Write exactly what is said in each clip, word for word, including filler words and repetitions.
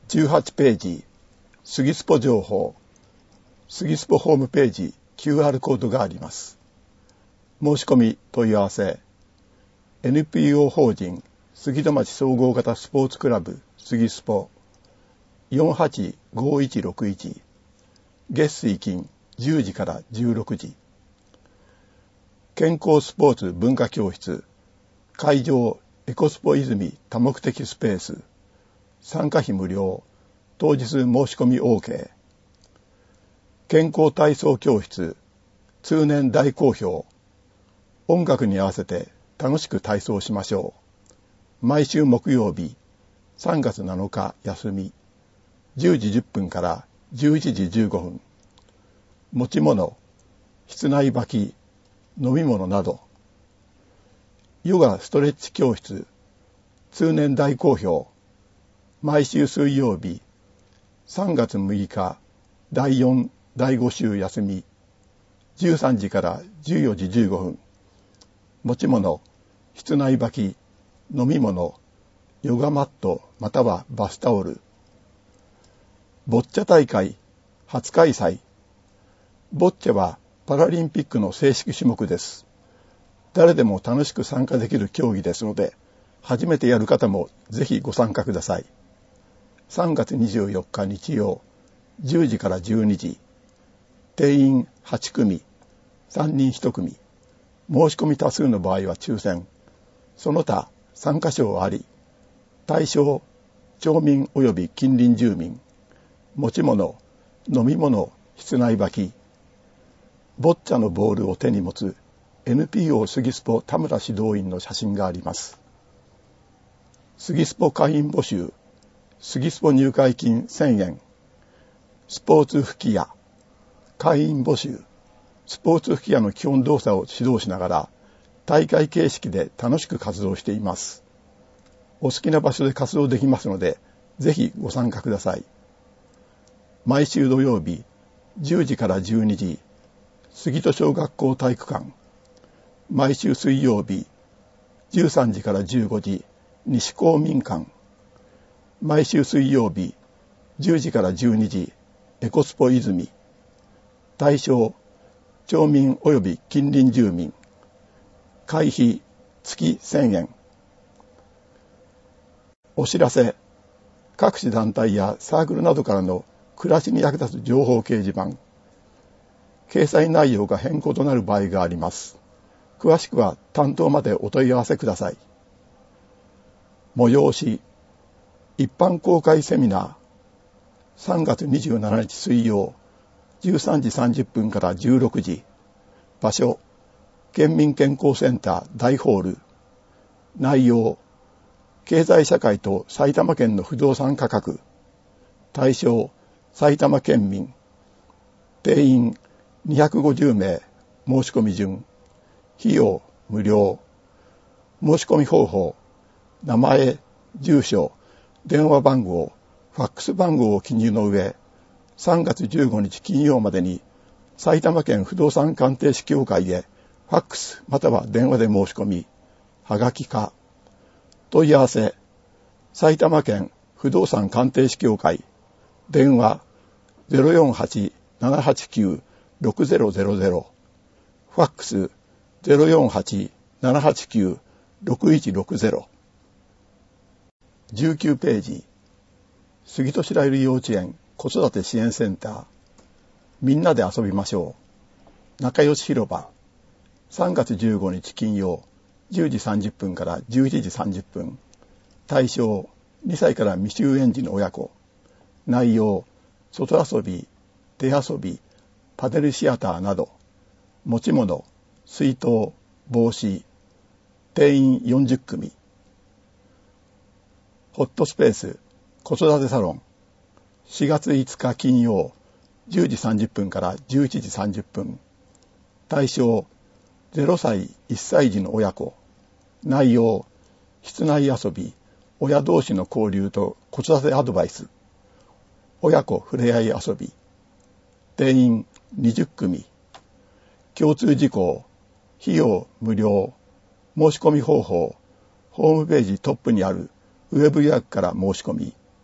じゅうはちページ、杉スポ情報。杉スポホームページ キューアール コードがあります。申し込み問い合わせ エヌピーオー 法人杉戸町総合型スポーツクラブ杉スポ よんはちごいちろくいち 月水金じゅうじからじゅうろくじ。健康スポーツ文化教室会場エコスポ泉多目的スペース。参加費無料。当日申し込み OK。健康体操教室通年大好評。音楽に合わせて楽しく体操しましょう。毎週木曜日さんがつなのか休み。じゅうじじゅっぷんからじゅういちじじゅうごふん。持ち物、室内履き、飲み物など。ヨガストレッチ教室通年大好評。毎週水曜日さんがつむいかだいよん、だいご週休み。じゅうさんじからじゅうよじじゅうごふん。持ち物、室内履き、飲み物、ヨガマットまたはバスタオル。ボッチャ大会初開催。ボッチャはパラリンピックの正式種目です。誰でも楽しく参加できる競技ですので、初めてやる方もぜひご参加ください。さんがつにじゅうよっか日曜、じゅうじからじゅうにじ。定員はちくみ、さんにんいち組。申し込み多数の場合は抽選。その他参加賞あり。対象、町民及び近隣住民。持ち物、飲み物、室内履き。ボッチャのボールを手に持つ エヌピーオー 杉スポ田村指導員の写真があります。杉スポ会員募集。杉スポ入会金せんえん。スポーツ吹き矢。会員募集。スポーツ吹き矢の基本動作を指導しながら大会形式で楽しく活動しています。お好きな場所で活動できますので、ぜひご参加ください。毎週土曜日じゅうじからじゅうにじ、杉戸小学校体育館。毎週水曜日じゅうさんじからじゅうごじ、西公民館。毎週水曜日じゅうじからじゅうにじ、エコスポ泉。対象、町民及び近隣住民。会費月せんえん。お知らせ、各種団体やサークルなどからの暮らしに役立つ情報掲示板。掲載内容が変更となる場合があります。詳しくは担当までお問い合わせください。催し、一般公開セミナー。さんがつにじゅうしちにち水曜、じゅうさんじさんじゅっぷんからじゅうろくじ。場所、県民健康センター大ホール。内容、経済社会と埼玉県の不動産価格。対象、埼玉県民。定員にひゃくごじゅうめい。申し込み順。費用無料。申し込み方法、名前、住所、電話番号、ファックス番号を記入の上、さんがつじゅうごにち金曜までに埼玉県不動産鑑定士協会へファックスまたは電話で申し込み、はがきか。問い合わせ、埼玉県不動産鑑定士協会、電話 ゼロよんはち ななはちきゅう ろくゼロゼロゼロ、ファックス ゼロよんはち ななはちきゅう ろくいちろくゼロ。じゅうきゅうページ、杉戸白百合幼稚園子育て支援センター。みんなで遊びましょう。仲良し広場。さんがつじゅうごにち金曜、じゅうじさんじゅっぷんからじゅういちじさんじゅっぷん。対象、にさいから未就園児の親子。内容、外遊び、手遊び、パネルシアターなど。持ち物、水筒、帽子。定員よんじゅっ組。ホットスペース、子育てサロン。しがついつか金曜、じゅうじさんじゅっぷんからじゅういちじさんじゅっぷん。対象、ゼロさい、いっさい児の親子。内容、室内遊び、親同士の交流と子育てアドバイス。親子ふれあい遊び。定員にじゅっ組。共通事項、費用無料。申し込み方法、ホームページトップにあるウェブ予約から申し込み。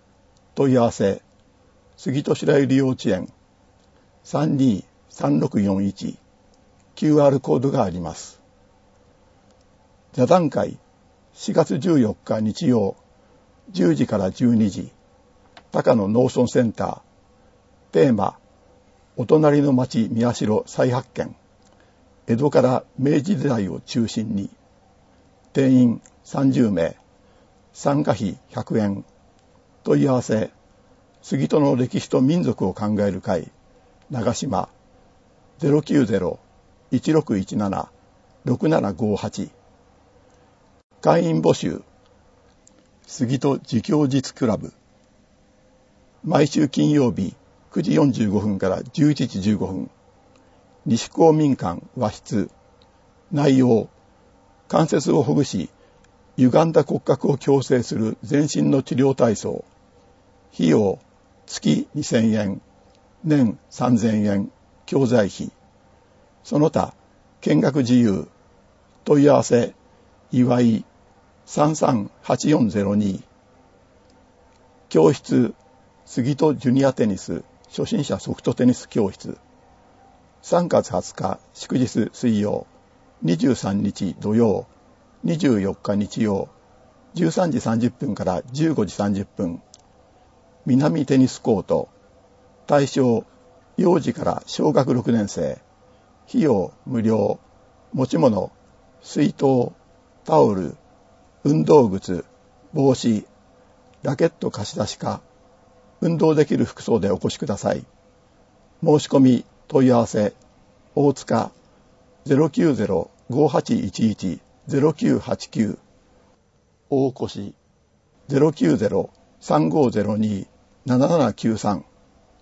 問い合わせ杉戸白百合幼稚園 さんにーさんろくよんいち キューアール コードがあります。座談会しがつじゅうよっか日曜じゅうじからじゅうにじ高野農村センター。テーマお隣の町宮代再発見。江戸から明治時代を中心に。定員さんじゅうめい。参加費ひゃくえん。問い合わせ杉戸の歴史と民族を考える会長島 ゼロきゅうゼロ いちろくいちなな ろくななごはち。会員募集杉戸自供実クラブ。毎週金曜日くじよんじゅうごふんからじゅういちじじゅうごふん。西公民館和室。内容関節をほぐし歪んだ骨格を矯正する全身の治療体操。費用月にせんえん、年さんぜんえん、教材費。その他見学自由。問い合わせ岩井 さんさんはちよんゼロに。教室杉戸ジュニアテニス初心者ソフトテニス教室。さんがつはつか祝日水曜、にじゅうさんにち土曜、にじゅうよっか日曜、じゅうさんじさんじゅっぷんからじゅうごじさんじゅっぷん。南テニスコート。対象幼児から小学ろくねん生。費用無料。持ち物水筒、タオル、運動靴、帽子、ラケット貸し出しか運動できる服装でお越しください。申し込み問い合わせ大塚 ゼロきゅうゼロ ごはちいちいち ゼロきゅうはちきゅう。大越 ゼロきゅうゼロ さんごゼロに ななななきゅうさん。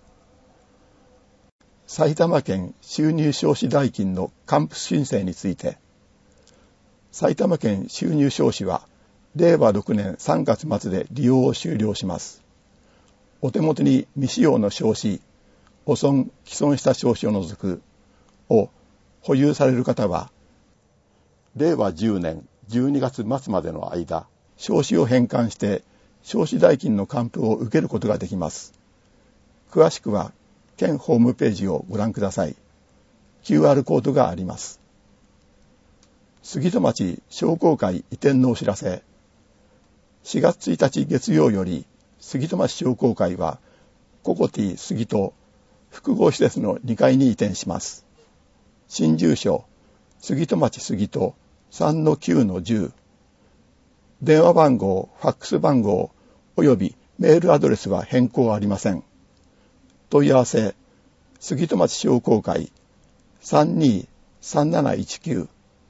埼玉県収入証紙代金の還付申請について。埼玉県収入証紙はれいわろくねんさんがつ末で利用を終了します。お手元に未使用の証紙、汚損・毀損した証紙を除くを保有される方は、れいわじゅうねんじゅうにがつ末までの間、証紙を返還して証紙代金の還付を受けることができます。詳しくは県ホームページをご覧ください。キューアール コードがあります。杉戸町商工会移転のお知らせ。しがつついたち月曜より杉戸町商工会はココティ杉戸複合施設のにかいに移転します。新住所杉戸町杉戸 さんのきゅうのじゅう。電話番号、ファックス番号およびメールアドレスは変更ありません。問い合わせ杉戸町商工会 さんにーさんなないちきゅう。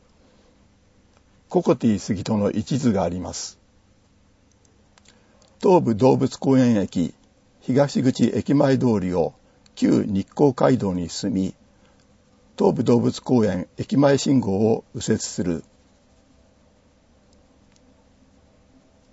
ココティ杉戸の一図があります。東武動物公園駅東口駅前通りを旧日光街道に進み、東武動物公園駅前信号を右折する。